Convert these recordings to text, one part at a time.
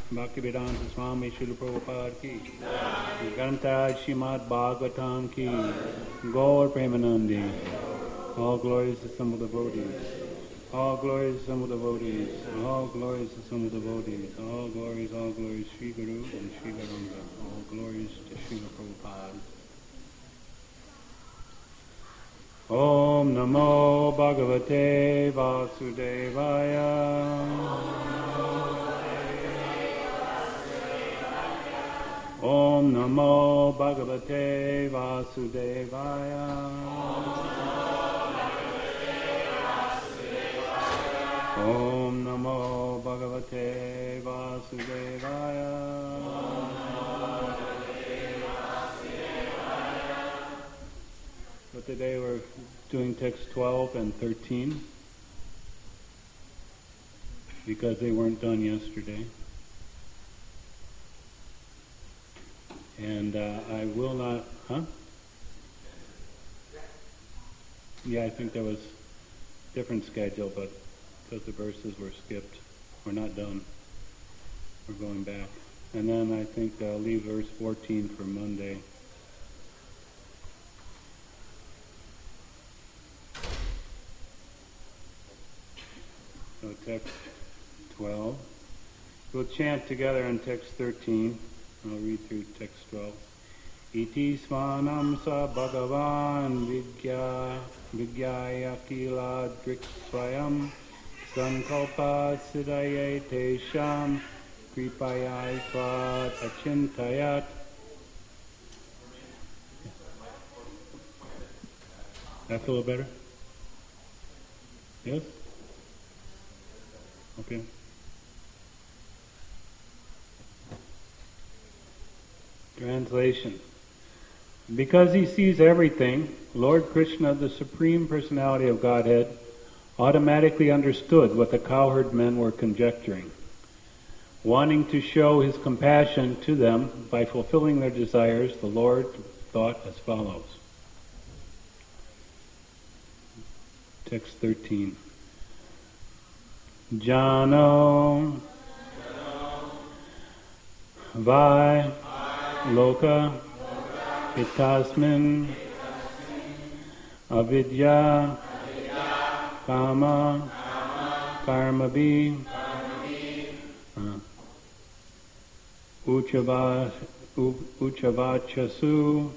Bhaktivedanta Swami Srila Prabhupada ki, Grantaraj Srimad Bhagavatam ki, Gaur Premanandi. All glories to some of the devotees. All glories to some of the devotees. All glories to some of the devotees. All glories, Sri Guru and Sri Garanga. All glories to Srila Prabhupada. Om Namo Bhagavate Vasudevaya. Om Namo Bhagavate Vasudevaya. Om Namo Bhagavate Vasudevaya. So today we're doing text 12 and 13 because they weren't done yesterday. And I will not, Yeah, I think there was a different schedule, but because the verses were skipped, we're not done. We're going back. And then I think I'll leave verse 14 for Monday. So text 12. We'll chant together in text 13. I'll read through text 12. Iti svanam sa bhagavan vidyaya kila driksvayam sankalpa siddhaye tesham kripayai tvad achintayat. That's a little better? Yes? Okay. Translation. Because he sees everything, Lord Krishna, the Supreme Personality of Godhead, automatically understood what the cowherd men were conjecturing. Wanting to show his compassion to them by fulfilling their desires, the Lord thought as follows. Text 13. Jano Vai Loka Itasmin Avidya Kama Karmabhi Uchavachasu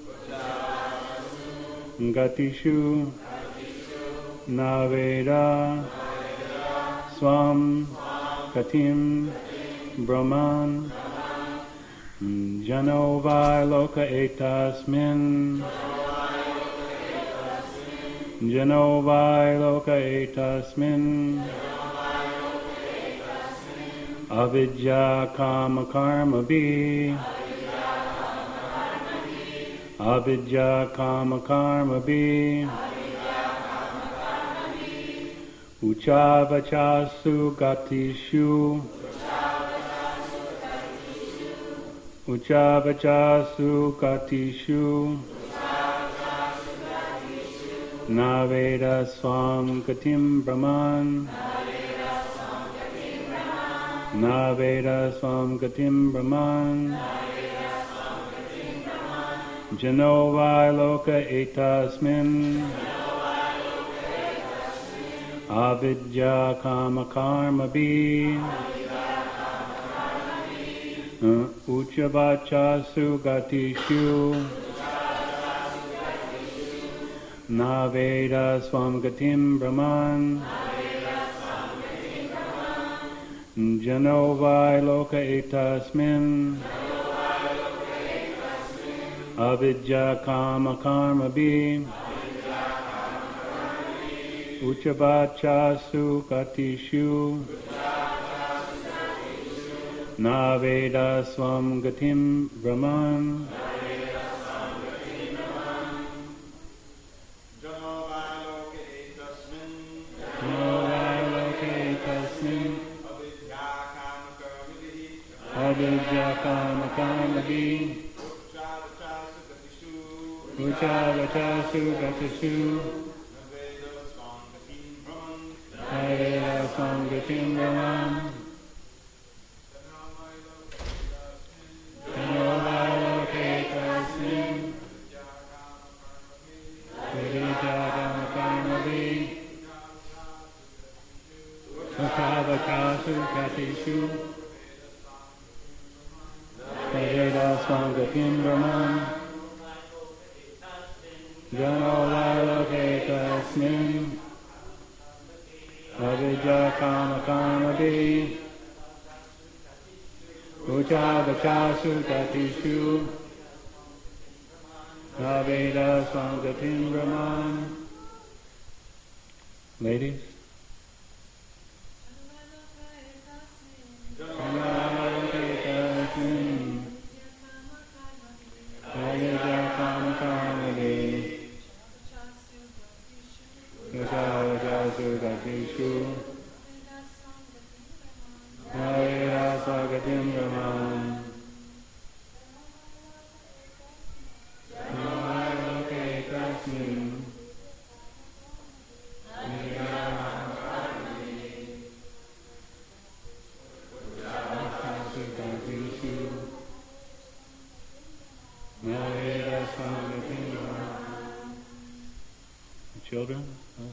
Gatishu Naveda Swam Katim Brahman Jano vai loka etasmin Jano vai loka etasmin Avidya kama karma bi Avidya kama karma bi Uchavachasu gatishu Uchavachasu gatishu Naveda swam gatim brahman Naveda swam gatim brahman Jano vai loka etasmin Avidya kama karma bi Uchavachasu gatishu Naveda swam gatim brahman Jano vai loka etasmin Avidya kama karma bi Uchavachasu gatishu Naveda swam gatim brahman Avidya kama karma bi Uchavachasu gatishu Naveda swam gatim brahman Gatishu Veda Swangatim Brahman Jano Laloke Tasmin Avijja Kama Kama Di Ucha Vacha Sutatishu Veda Swangatim Brahman. Ladies? Children?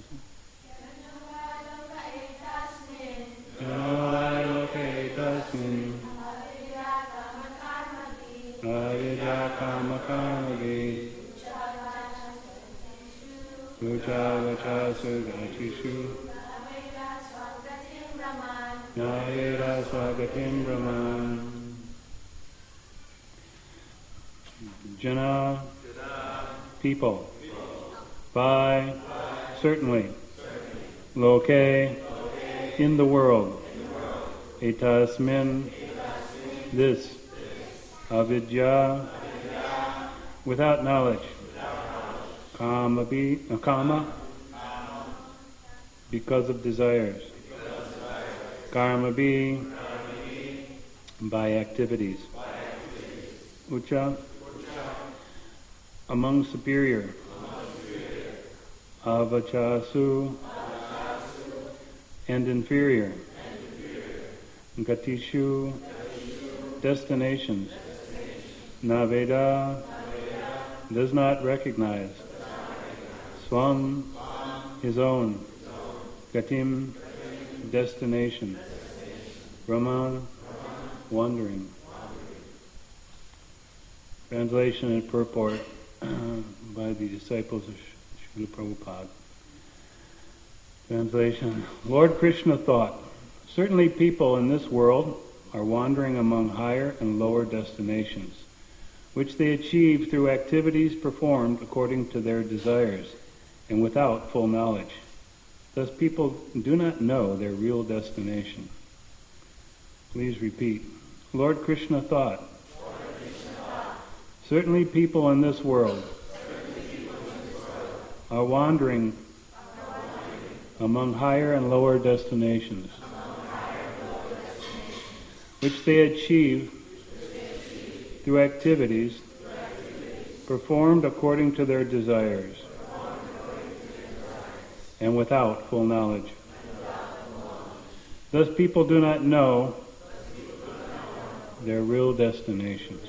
Jana, people. By, certainly. Loke, in the world. Etasmin, this. Avidya, without knowledge. Kama, because of desires. Karma, by activities. Ucha, among superior. Avachasu, and inferior. Gatishu, destinations. Naveda, does not recognize. Swam, his own. Gatim, destination. Brahman, wandering. Translation and purport by the disciples of Srila Prabhupada. Translation. Lord Krishna thought, certainly people in this world are wandering among higher and lower destinations, which they achieve through activities performed according to their desires and without full knowledge. Thus people do not know their real destination. Please repeat. Lord Krishna thought, certainly people in this world are wandering among higher and lower destinations, which they achieve through activities performed according to their desires and without full knowledge. Thus people do not know their real destinations.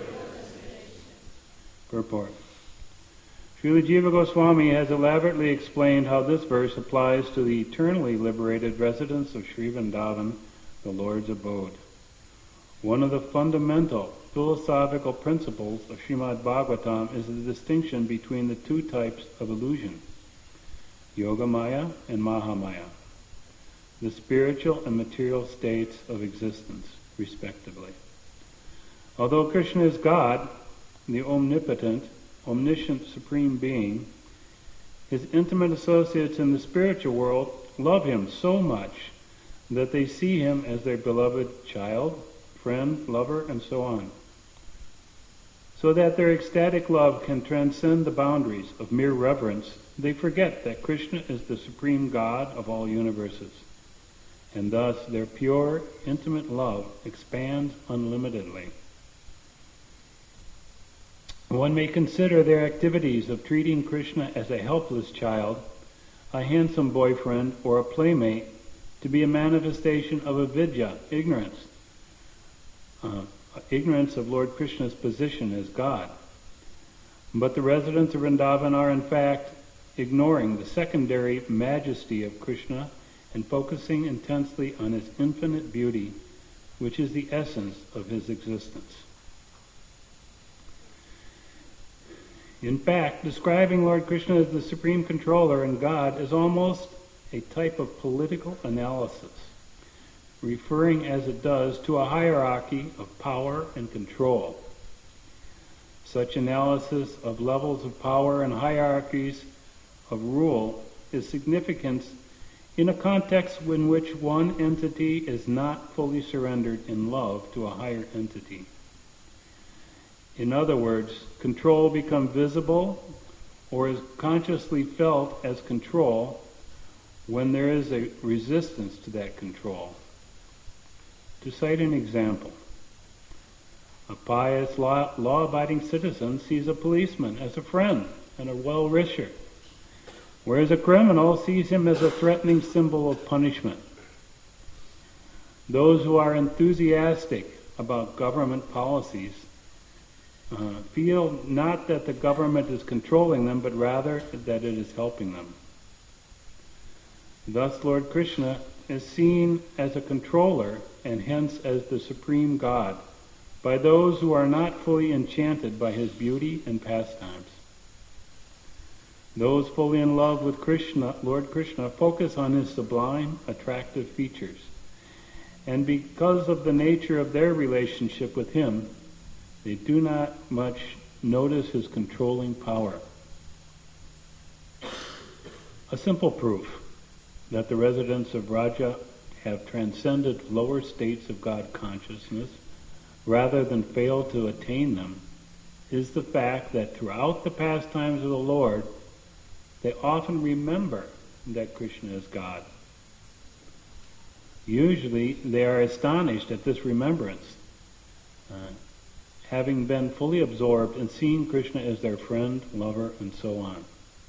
Purport. Srila Jiva Goswami has elaborately explained how this verse applies to the eternally liberated residents of Sri Vrindavan, the Lord's abode. One of the fundamental philosophical principles of Srimad Bhagavatam is the distinction between the two types of illusion, Yogamaya and Mahamaya, the spiritual and material states of existence, respectively. Although Krishna is God, the omnipotent, omniscient Supreme Being, his intimate associates in the spiritual world love him so much that they see him as their beloved child, friend, lover, and so on, so that their ecstatic love can transcend the boundaries of mere reverence. They forget that Krishna is the supreme God of all universes, and thus their pure, intimate love expands unlimitedly. One may consider their activities of treating Krishna as a helpless child, a handsome boyfriend, or a playmate to be a manifestation of avidya, ignorance of Lord Krishna's position as God. But the residents of Vrindavan are in fact ignoring the secondary majesty of Krishna and focusing intensely on his infinite beauty which is the essence of his existence. In fact, describing Lord Krishna as the supreme controller and God is almost a type of political analysis, referring as it does to a hierarchy of power and control. Such analysis of levels of power and hierarchies of rule is significant in a context in which one entity is not fully surrendered in love to a higher entity. In other words, control becomes visible or is consciously felt as control when there is a resistance to that control. To cite an example, a pious, law-abiding citizen sees a policeman as a friend and a well-wisher, whereas a criminal sees him as a threatening symbol of punishment. Those who are enthusiastic about government policies feel not that the government is controlling them, but rather that it is helping them. Thus, Lord Krishna is seen as a controller and hence as the supreme God by those who are not fully enchanted by his beauty and pastimes. Those fully in love with Krishna, Lord Krishna, focus on his sublime, attractive features. And because of the nature of their relationship with him, they do not much notice his controlling power. A simple proof that the residents of Vraja have transcended lower states of God consciousness rather than fail to attain them is the fact that throughout the pastimes of the Lord, they often remember that Krishna is God. Usually they are astonished at this remembrance, having been fully absorbed in seeing Krishna as their friend, lover, and so on.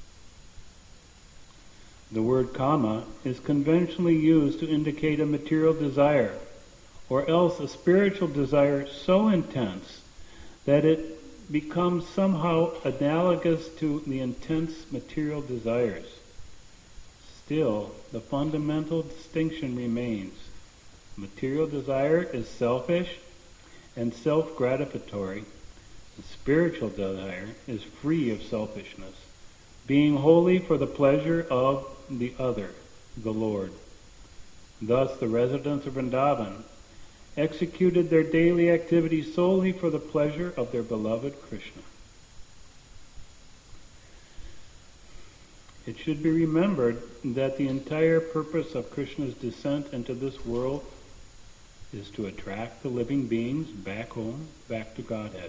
The word kama is conventionally used to indicate a material desire, or else a spiritual desire so intense that it becomes somehow analogous to the intense material desires. Still, the fundamental distinction remains. Material desire is selfish and self-gratificatory. The spiritual desire is free of selfishness, being wholly for the pleasure of the other, the Lord. Thus, the residents of Vrindavan executed their daily activities solely for the pleasure of their beloved Krishna. It should be remembered that the entire purpose of Krishna's descent into this world is to attract the living beings back home, back to Godhead.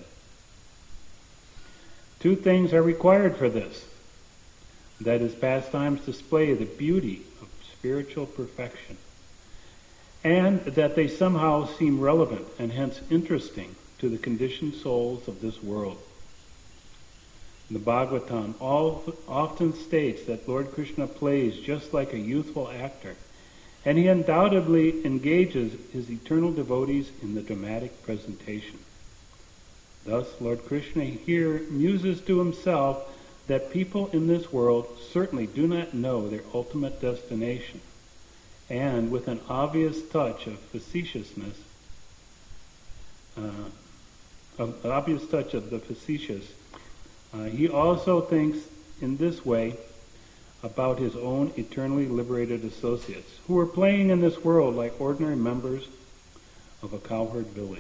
Two things are required for this. That his pastimes display the beauty of spiritual perfection, and that they somehow seem relevant and hence interesting to the conditioned souls of this world. The Bhagavatam often states that Lord Krishna plays just like a youthful actor, and he undoubtedly engages his eternal devotees in the dramatic presentation. Thus, Lord Krishna here muses to himself that people in this world certainly do not know their ultimate destination, and with an obvious touch of facetiousness, he also thinks in this way about his own eternally liberated associates, who are playing in this world like ordinary members of a cowherd village.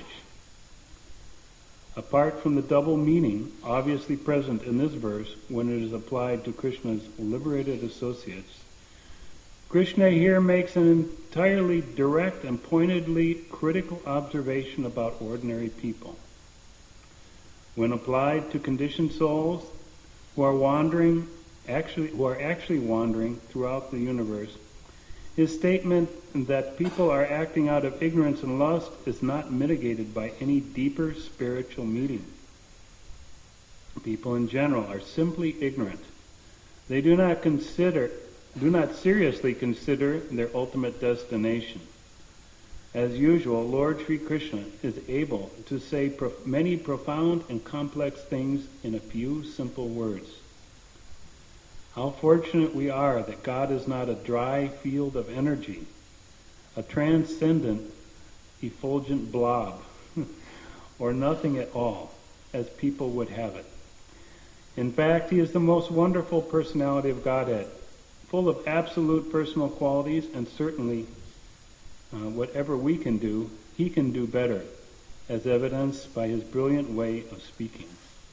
Apart from the double meaning obviously present in this verse when it is applied to Krishna's liberated associates, Krishna here makes an entirely direct and pointedly critical observation about ordinary people. When applied to conditioned souls who are actually wandering throughout the universe, his statement that people are acting out of ignorance and lust is not mitigated by any deeper spiritual meaning. People in general are simply ignorant. They do not seriously consider their ultimate destination. As usual, Lord Sri Krishna is able to say many profound and complex things in a few simple words. How fortunate we are that God is not a dry field of energy, a transcendent effulgent blob, or nothing at all, as people would have it. In fact, he is the most wonderful personality of Godhead, full of absolute personal qualities, and certainly whatever we can do, he can do better, as evidenced by his brilliant way of speaking.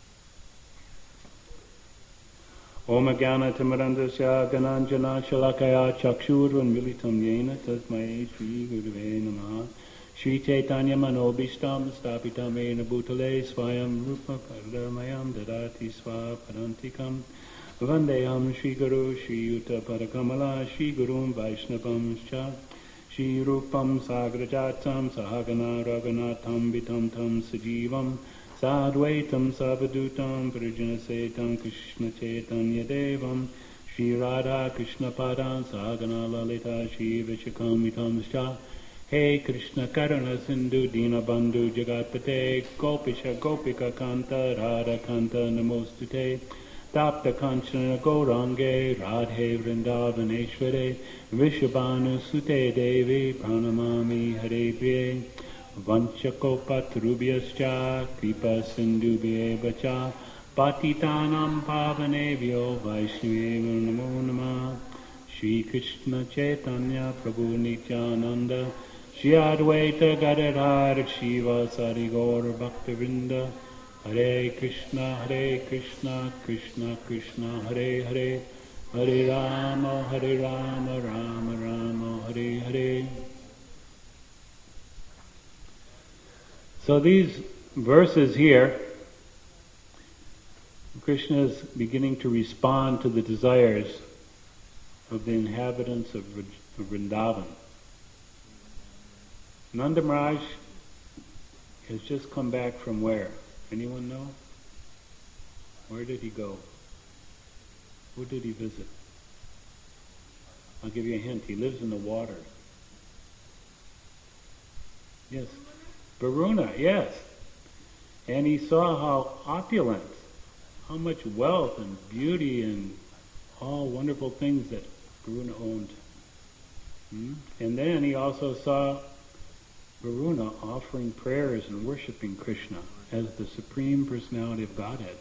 Om Jnana Timirandasya Gananjana Shalakaya Chakshurvan Militam Yena Tasmai Shri Gurave Namaha Shri Chaitanya Manobishtam Stapitam Ena Bhutale Swayam Rupa Pardamayam Dadati Swa Parantikam Vandeham Shri Guru Shri Yuta Parakamala Shri Gurum Vaishnavamscha Shri Rupam Sagrajatam Sahagana Raghunatham Vitam Tam Sajivam Sadvaitam Savadutam Prijanasetam Krishna Chaitanya Devam Shri Radha Krishna Padam Sagana Lalita Shri Vishakamitam Scha Hey Krishna Karana Sindhu Dina Bandhu Jagatpate Gopisha Gopika Kanta Radha Kanta Namostute Tapta Kanchana Gaurange Radhe Vrindavaneshware Vishabhanu Sute Devi Pranamami Hare Priye Vanchakopatrubhyascha Kripa Sindhubhye Cha Patitanam Pavanebhyo Vaishnavyo Namo Namah Shri Krishna Chaitanya Prabhu Nityananda Shri Advaita Gadadhar Shiva Sari Gaur Bhaktivinoda Hare Krishna Krishna Krishna Hare Hare Hare Rama Rama Rama Hare Hare. So these verses here, Krishna is beginning to respond to the desires of the inhabitants of Vrindavan. Nanda Maharaj has just come back from where? Anyone know? Where did he go? Who did he visit? I'll give you a hint. He lives in the water. Yes. Varuna, yes. And he saw how opulent, how much wealth and beauty and all wonderful things that Varuna owned. And then he also saw Varuna offering prayers and worshiping Krishna as the Supreme Personality of Godhead.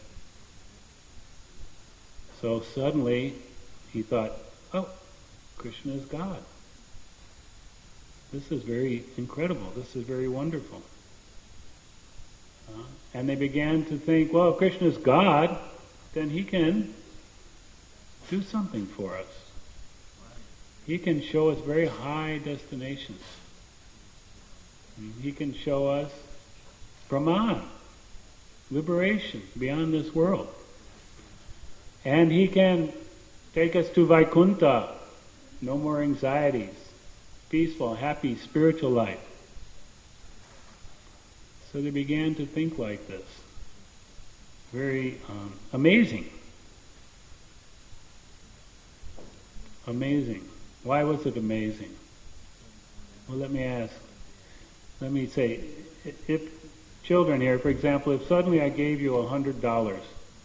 So suddenly he thought, oh, Krishna is God. This is very incredible. This is very wonderful. And they began to think, well, if Krishna is God, then he can do something for us. He can show us very high destinations. He can show us Brahman, liberation beyond this world. And he can take us to Vaikuntha, no more anxieties, peaceful, happy, spiritual life. So they began to think like this. Very amazing. Amazing. Why was it amazing? Well, let me say, if children here, for example, if suddenly I gave you $100,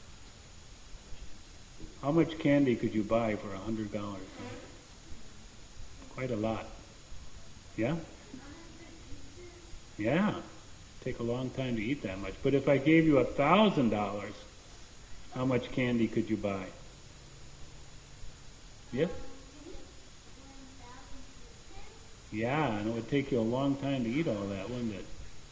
how much candy could you buy for $100? Quite a lot. Yeah? Yeah. Take a long time to eat that much. But if I gave you $1,000, how much candy could you buy? Yes? Yeah, and it would take you a long time to eat all that, wouldn't it?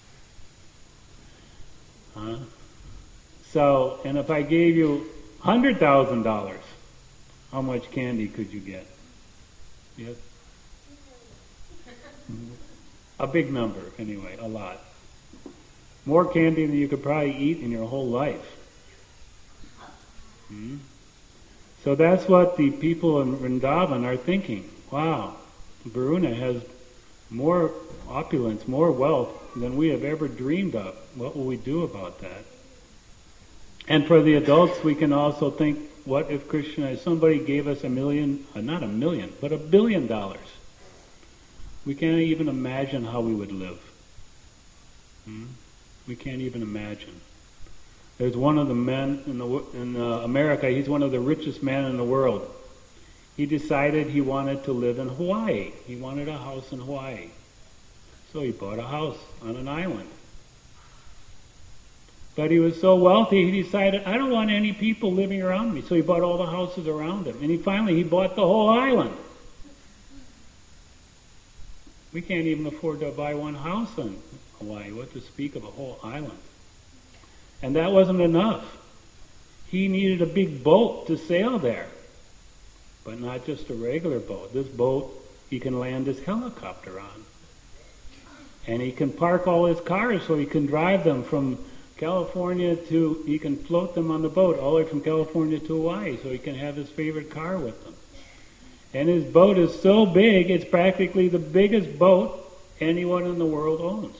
Huh? So, and if I gave you $100,000, how much candy could you get? Yes? A big number, anyway, a lot. More candy than you could probably eat in your whole life. So that's what the people in Vrindavan are thinking. Wow, Varuna has more opulence, more wealth than we have ever dreamed of. What will we do about that? And for the adults, we can also think, what if Krishna, if somebody gave us not a million, but $1 billion? We can't even imagine how we would live. We can't even imagine. There's one of the men in America, he's one of the richest men in the world. He decided he wanted to live in Hawaii. He wanted a house in Hawaii. So he bought a house on an island. But he was so wealthy, he decided, I don't want any people living around me. So he bought all the houses around him. And he bought the whole island. We can't even afford to buy one house in Hawaii. What to speak of a whole island? And that wasn't enough. He needed a big boat to sail there. But not just a regular boat. This boat he can land his helicopter on. And he can park all his cars so he can drive them from California he can float them on the boat all the way from California to Hawaii so he can have his favorite car with him. And his boat is so big, it's practically the biggest boat anyone in the world owns.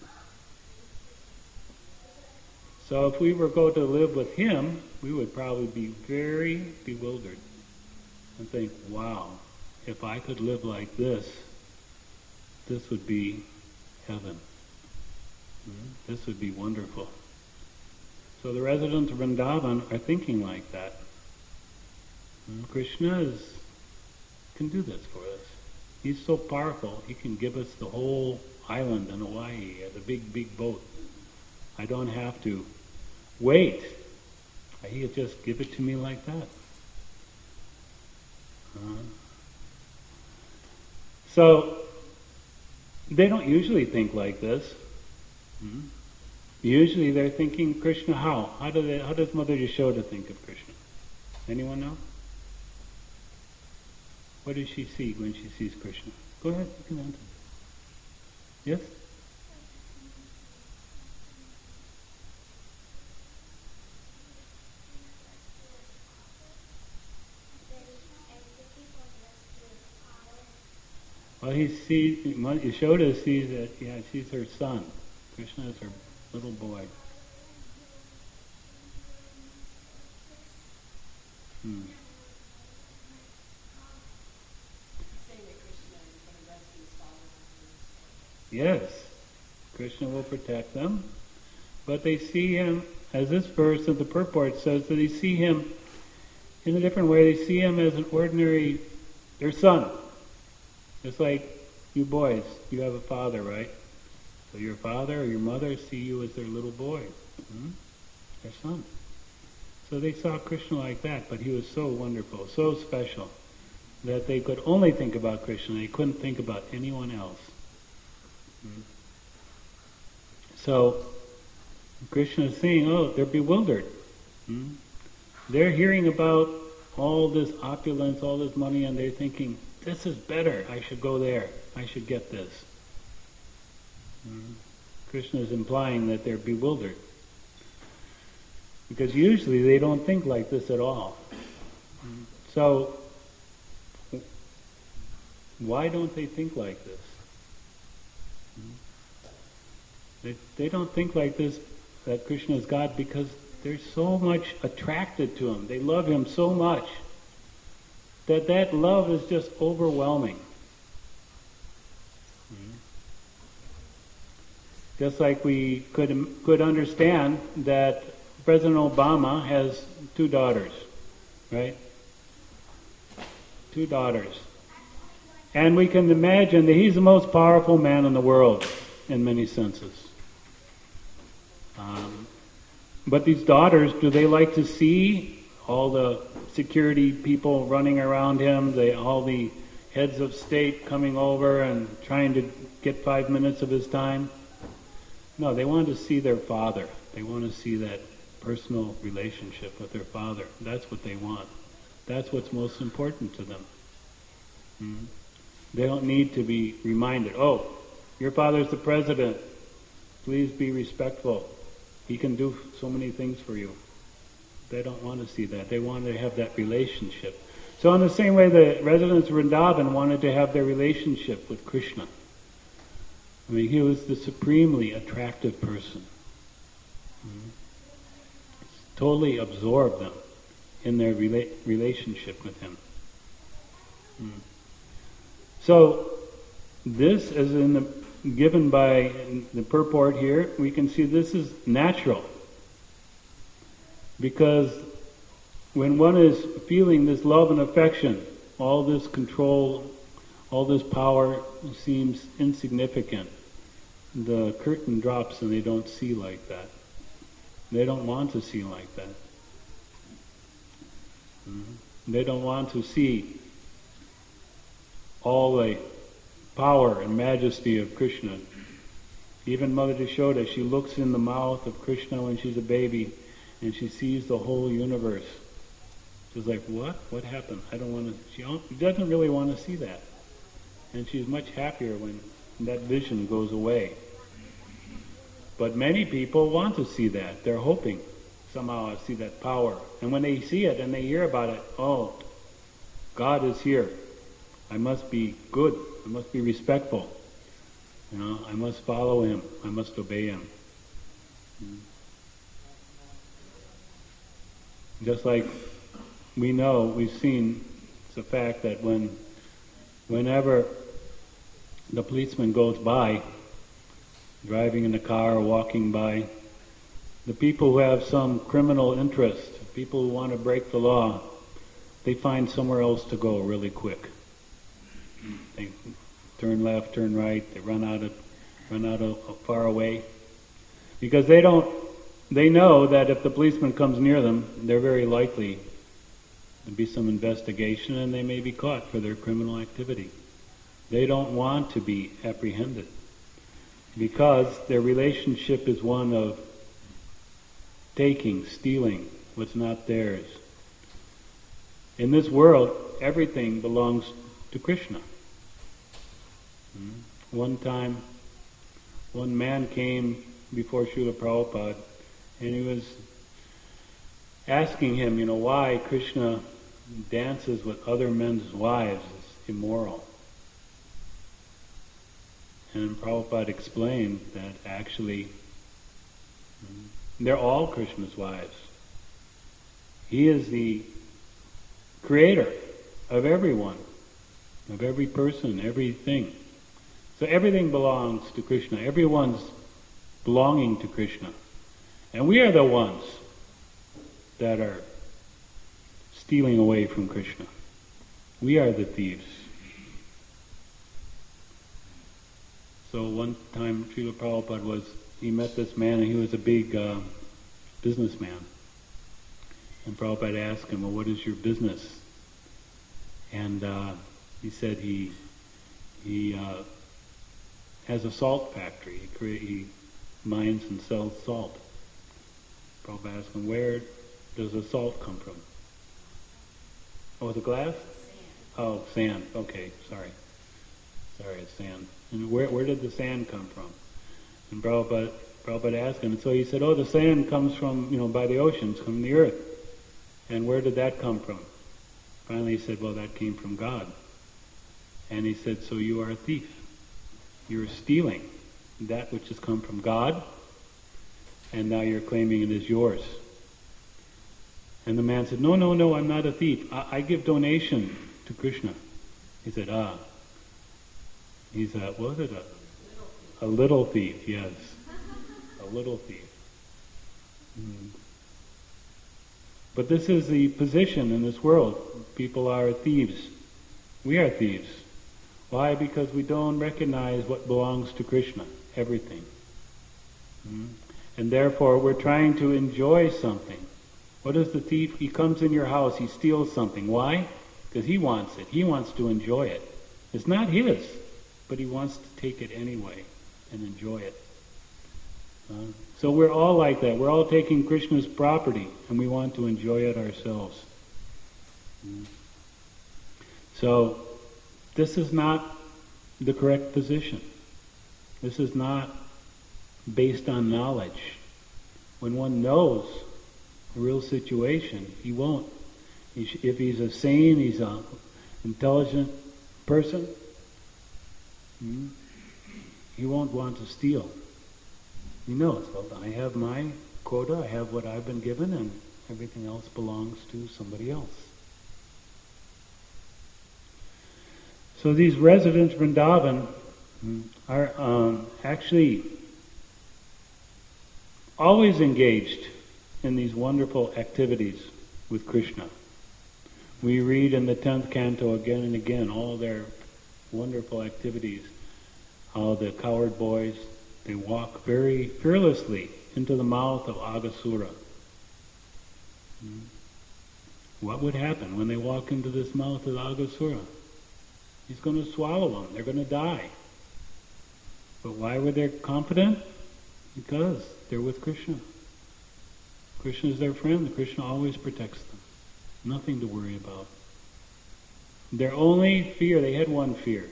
So if we were going to live with him, we would probably be very bewildered and think, wow, if I could live like this would be heaven. This would be wonderful. So the residents of Vrindavan are thinking like that. Krishna can do this for us. He's so powerful, he can give us the whole island in Hawaii as a big, big boat. I don't have to wait. He could just give it to me like that. So they don't usually think like this. Usually they're thinking Krishna how? How does Mother Yashoda think of Krishna? Anyone know? What does she see when she sees Krishna? Go ahead, you can answer. Yes? Well, Yashoda sees that, she's her son. Krishna is her little boy. Yes, Krishna will protect them, but they see him, as this verse of the purport says, that they see him in a different way. They see him as an ordinary, their son. It's like you boys, you have a father, right? So your father or your mother see you as their little boy, their son. So they saw Krishna like that, but he was so wonderful, so special, that they could only think about Krishna. They couldn't think about anyone else. So Krishna is saying, they're bewildered. They're hearing about all this opulence, all this money, and they're thinking, this is better, I should go there, I should get this. Krishna is implying that they're bewildered. Because usually they don't think like this at all. So, why don't they think like this? They don't think like this, that Krishna is God, because they're so much attracted to him. They love him so much that love is just overwhelming. Just like we could understand that President Obama has 2 daughters, right? 2 daughters. And we can imagine that he's the most powerful man in the world in many senses. But these daughters, do they like to see all the security people running around him, all the heads of state coming over and trying to get 5 minutes of his time? No, they want to see their father. They want to see that personal relationship with their father. That's what they want. That's what's most important to them. They don't need to be reminded, your father's the president. Please be respectful. He can do so many things for you. They don't want to see that. They want to have that relationship. So in the same way, the residents of Vrindavan wanted to have their relationship with Krishna. I mean, he was the supremely attractive person. Totally absorbed them in their relationship with him. So this is given by the purport here. We can see this is natural, because when one is feeling this love and affection, all this control, all this power seems insignificant. the curtain drops and they don't see like that. They don't want to see like that. They don't want to see all the power and majesty of Krishna. Even Mother Yashoda, she looks in the mouth of Krishna when she's a baby and she sees the whole universe. She's like, what? What happened? I don't want to... She doesn't really want to see that. And she's much happier when that vision goes away. But many people want to see that. They're hoping somehow to see that power. And when they see it and they hear about it, oh, God is here. I must be good. I must be respectful. I must follow him. I must obey him. Just like we know, we've seen, it's a fact that whenever the policeman goes by, driving in a car or walking by, the people who have some criminal interest, people who want to break the law, they find somewhere else to go really quick. They turn left, turn right, they run out of far away. Because they know that if the policeman comes near them, they're very likely to be some investigation and they may be caught for their criminal activity. They don't want to be apprehended because their relationship is one of taking, stealing what's not theirs. In this world, everything belongs to Krishna. One time, one man came before Srila Prabhupada and he was asking him, why Krishna dances with other men's wives is immoral. And Prabhupada explained that actually they're all Krishna's wives. He is the creator of everyone, of every person, everything. So everything belongs to Krishna. Everyone's belonging to Krishna. And we are the ones that are stealing away from Krishna. We are the thieves. So one time Srila Prabhupada he met this man and he was a big businessman. And Prabhupada asked him, well, what is your business? And he said he has a salt factory. He mines and sells salt. Prabhupada asked him, where does the salt come from? Oh, the glass? Sand. Oh, sand. Okay, sorry, it's sand. And where did the sand come from? And Prabhupada asked him, and so he said, the sand comes from, by the oceans, from the earth. And where did that come from? Finally he said, well, that came from God. And he said, so you are a thief. You're stealing that which has come from God, and now you're claiming it is yours. And the man said, no, I'm not a thief. I give donation to Krishna. He said, He's what was it? A little thief, yes. A little thief. But this is the position in this world. People are thieves. We are thieves. Why? Because we don't recognize what belongs to Krishna, everything. And therefore we're trying to enjoy something. What is the thief? He comes in your house, he steals something. Why? Because he wants it. He wants to enjoy it. It's not his, but he wants to take it anyway and enjoy it. So we're all like that. We're all taking Krishna's property and we want to enjoy it ourselves. So this is not the correct position. This is not based on knowledge. When one knows the real situation, he won't. If he's a sane, he's an intelligent person, he won't want to steal. He knows, well, I have my quota, I have what I've been given, and everything else belongs to somebody else. So these residents of Vrindavan are actually always engaged in these wonderful activities with Krishna. We read in the 10th canto again and again all their wonderful activities, how the cowherd boys They walk very fearlessly into the mouth of Aghasura. What would happen when they walk into this mouth of Aghasura? He's going to swallow them. They're going to die. But why were they confident? Because they're with Krishna. Krishna is their friend. Krishna always protects them. Nothing to worry about. Their only fear, they had one fear.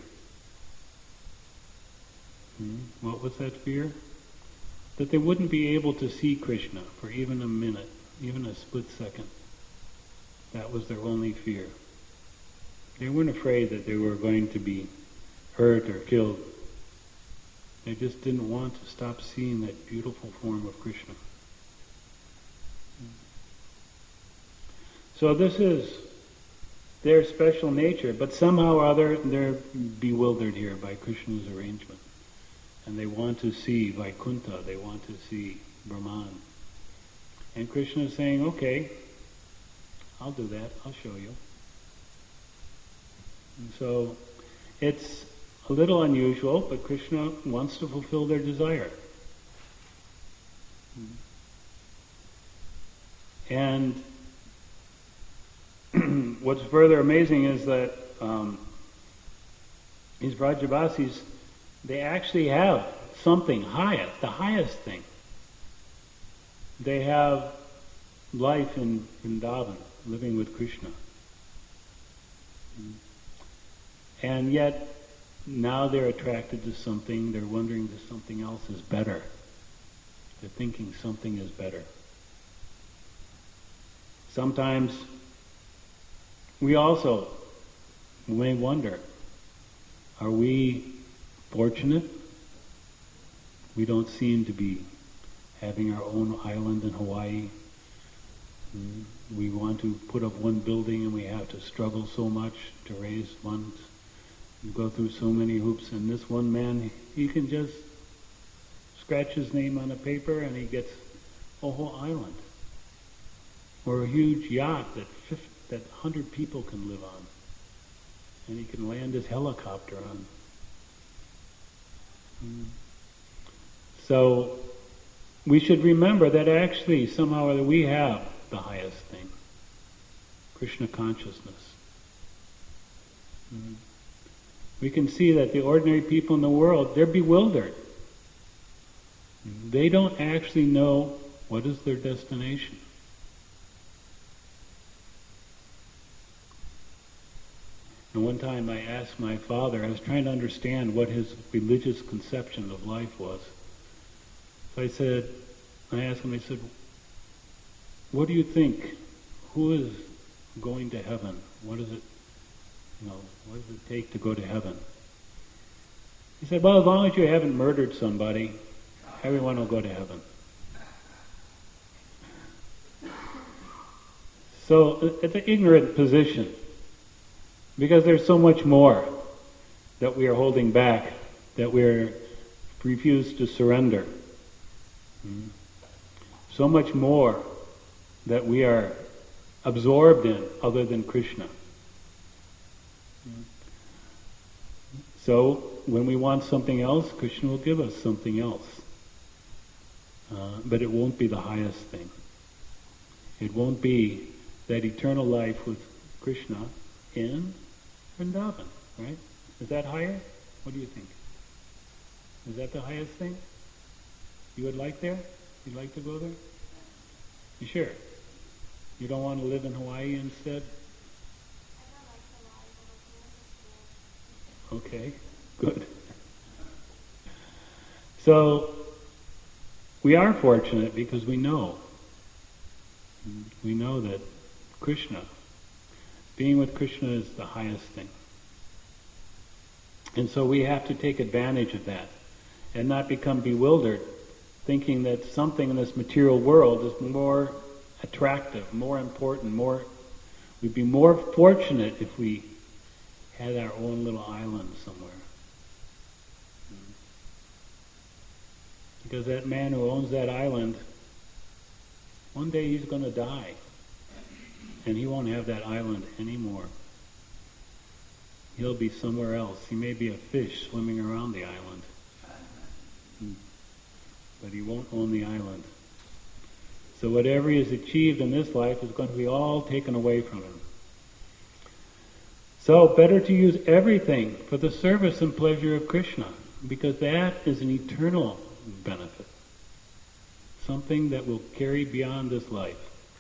What was that fear? That they wouldn't be able to see Krishna for even a minute, even a split second. That was their only fear. They weren't afraid that they were going to be hurt or killed. They just didn't want to stop seeing that beautiful form of Krishna. So this is their special nature, but somehow or other they're bewildered here by Krishna's arrangement. And they want to see Vaikuntha, they want to see Brahman. And Krishna is saying, okay, I'll do that, I'll show you. And so it's a little unusual, but Krishna wants to fulfill their desire. And what's further amazing is that these Vrajavasis, they actually have something highest, the highest thing. They have life in Vrindavan, living with Krishna. And yet, now they're attracted to something, they're wondering if something else is better. They're thinking something is better. Sometimes we also may wonder, are we fortunate? We don't seem to be having our own island in Hawaii. We want to put up one building and we have to struggle so much to raise funds. We go through so many hoops, and this one man, he can just scratch his name on a paper and he gets a whole island. Or a huge yacht that 100 people can live on. And he can land his helicopter on. So we should remember that actually somehow or other we have the highest thing. Krishna consciousness. We can see that the ordinary people in the world, they're bewildered. They don't actually know what is their destination. And one time I asked my father, I was trying to understand what his religious conception of life was. So I asked him, I said, what do you think? Who is going to heaven? What does it take to go to heaven? He said, well, as long as you haven't murdered somebody, everyone will go to heaven. So it's an ignorant position, because there's so much more that we are holding back, that we refuse to surrender. So much more that we are absorbed in other than Krishna. So when we want something else, Krishna will give us something else. But it won't be the highest thing. It won't be that eternal life with Krishna in Vrindavan, right? Is that higher? What do you think? Is that the highest thing? You would like there? You'd like to go there? You sure? You don't want to live in Hawaii instead? Okay, good. So, we are fortunate because we know that Krishna, being with Krishna is the highest thing. And so we have to take advantage of that and not become bewildered, thinking that something in this material world is more attractive, more important, we'd be more fortunate if we had our own little island somewhere. Because that man who owns that island, one day he's going to die. And he won't have that island anymore. He'll be somewhere else. He may be a fish swimming around the island. but he won't own the island. So whatever he has achieved in this life is going to be all taken away from him. So better to use everything for the service and pleasure of Krishna, because that is an eternal benefit. Something that will carry beyond this life.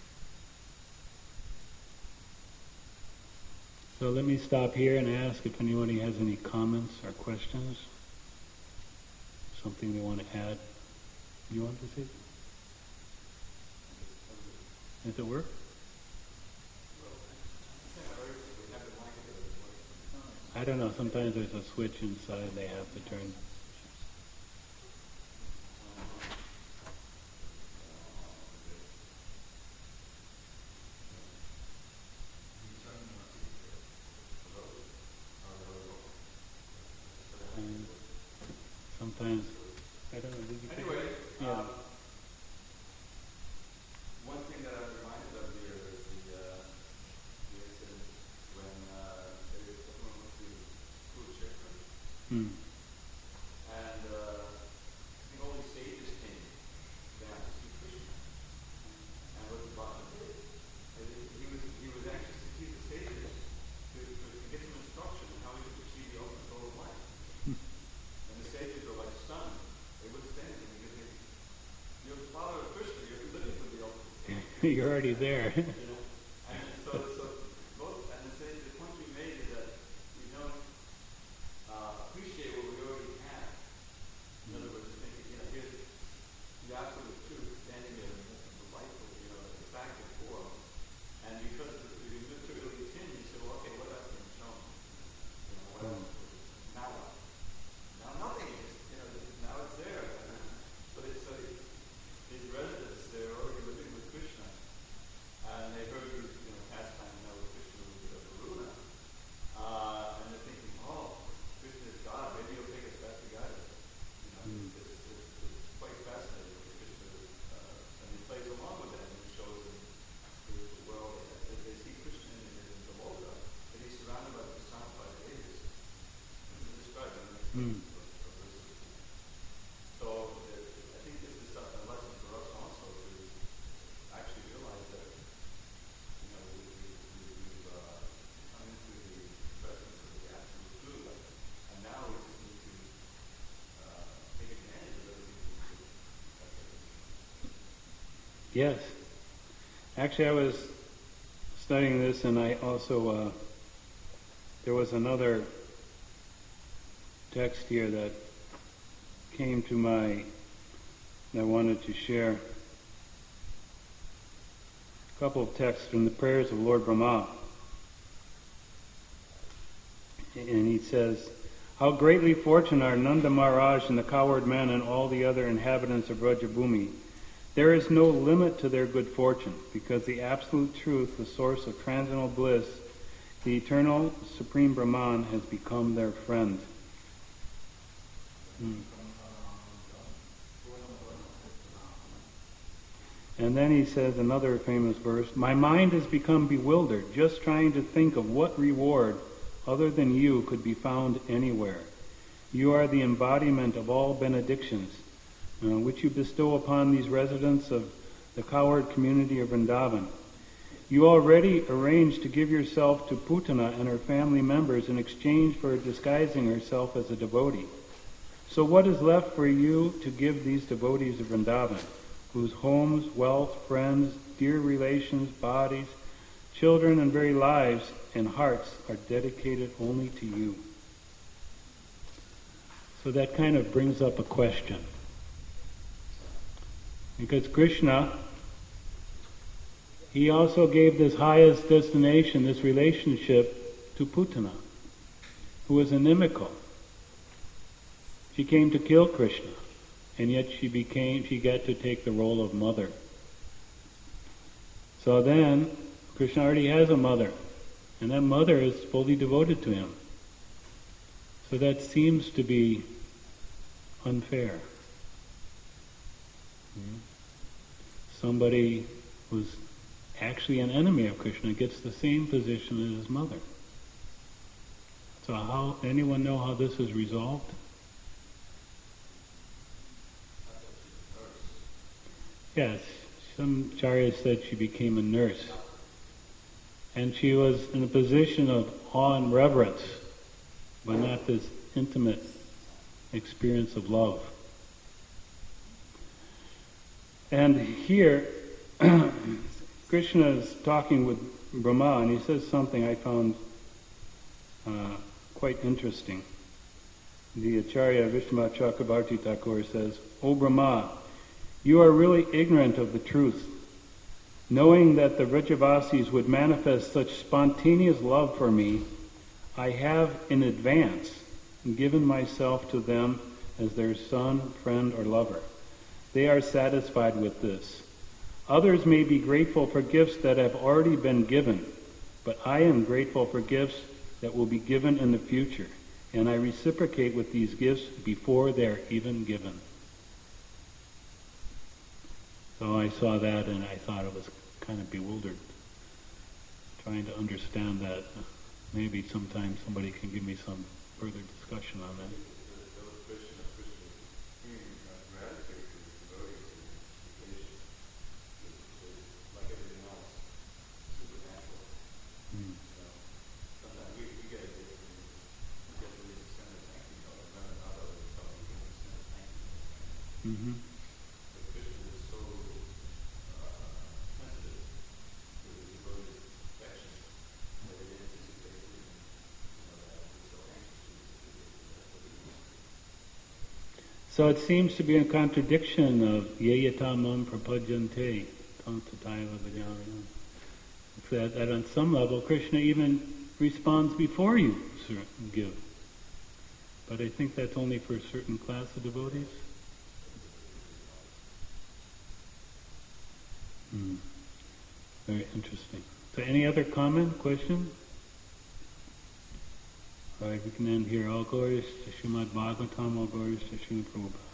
So let me stop here and ask if anybody has any comments or questions. Something they want to add. You want to say? Does it work? I don't know. Sometimes there's a switch inside they have to turn. Sometimes, I don't know, did you Anyway, yeah. One thing that I'm reminded of here is the incident when someone went to Kurukshetra, and the holy sages came down to see Krishna. And what the Bhakta did, he was anxious to see the sages to get some instruction on how he could achieve the ultimate goal of life. And the sages were like stunned. They wouldn't stand it because you're the father of Krishna. You're living for the ultimate goal. You're already there. And so both, and the point we made is that we don't appreciate what we already have. In other words, just thinking, here's the absolute truth standing there in the light, the fact of form. And because you literally tin, you say, well, okay, what else can you show me? What else? Now what? Now nothing is, now it's there. But it's these residents, they're already living with Krishna. And they heard these, pastime, with Krishna was Varuna. And they're thinking, oh, Krishna is God, maybe he'll take us back to God. It's quite fascinating with Krishna. And he plays along with them and shows them the world. They see Krishna in the Loka, and he's surrounded by the personified deities. It's described in the next verse. So I think this is a lesson for us also to actually realize that we've come into the presence of the absolute truth, and now we just need to take advantage of everything. Yes. Actually, I was studying this, and I also, there was another text here that came to that I wanted to share. A couple of texts from the prayers of Lord Brahma. And he says, how greatly fortunate are Nanda Maharaj and the cowherd men and all the other inhabitants of Rajabhumi. There is no limit to their good fortune, because the absolute truth, the source of transcendental bliss, the eternal supreme Brahman, has become their friend. And then he says another famous verse, my mind has become bewildered, just trying to think of what reward other than you could be found anywhere. You are the embodiment of all benedictions, which you bestow upon these residents of the cowherd community of Vrindavan. You already arranged to give yourself to Putana and her family members in exchange for disguising herself as a devotee. So what is left for you to give these devotees of Vrindavan, whose homes, wealth, friends, dear relations, bodies, children, and very lives and hearts are dedicated only to you? So that kind of brings up a question. Because Krishna, he also gave this highest destination, this relationship, to Putana, who was inimical. She came to kill Krishna, and yet she got to take the role of mother. So then, Krishna already has a mother, and that mother is fully devoted to him. So that seems to be unfair. Somebody who's actually an enemy of Krishna gets the same position as his mother. So how, anyone know how this is resolved? Yes, some Acharya said she became a nurse. And she was in a position of awe and reverence, but not this intimate experience of love. And here, Krishna is talking with Brahma, and he says something I found quite interesting. The Acharya Vishnu Chakrabarti Thakur says, "O Brahma, you are really ignorant of the truth. Knowing that the Vrajavasis would manifest such spontaneous love for me, I have in advance given myself to them as their son, friend, or lover. They are satisfied with this. Others may be grateful for gifts that have already been given, but I am grateful for gifts that will be given in the future, and I reciprocate with these gifts before they are even given." So I saw that and I thought it was kind of bewildered, trying to understand that. Maybe sometime somebody can give me some further discussion on that. Mm-hmm. So it seems to be a contradiction of yeyata mam prapajante tantataiva vijnana. That on some level Krishna even responds before you give. But I think that's only for a certain class of devotees. Very interesting. So any other comment, question? All right, we can end here. All glories to Srimad Bhagavatam, all glories to Srila Prabhupada.